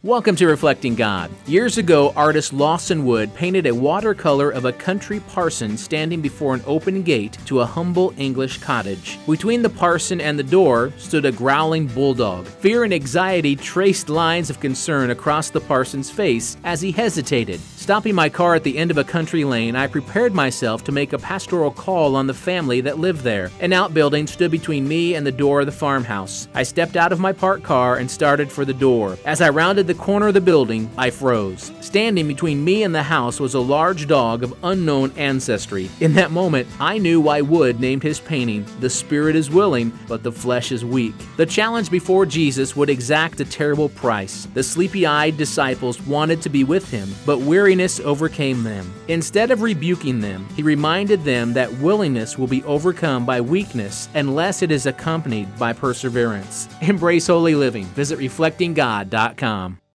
Welcome to Reflecting God. Years ago, artist Lawson Wood painted a watercolor of a country parson standing before an open gate to a humble English cottage. Between the parson and the door stood a growling bulldog. Fear and anxiety traced lines of concern across the parson's face as he hesitated. Stopping my car at the end of a country lane, I prepared myself to make a pastoral call on the family that lived there. An outbuilding stood between me and the door of the farmhouse. I stepped out of my parked car and started for the door. As I rounded the corner of the building, I froze. Standing between me and the house was a large dog of unknown ancestry. In that moment, I knew why Wood named his painting, "The Spirit is willing, but the flesh is weak." The challenge before Jesus would exact a terrible price. The sleepy-eyed disciples wanted to be with him, but weariness overcame them. Instead of rebuking them, he reminded them that willingness will be overcome by weakness unless it is accompanied by perseverance. Embrace holy living. Visit reflectinggod.com.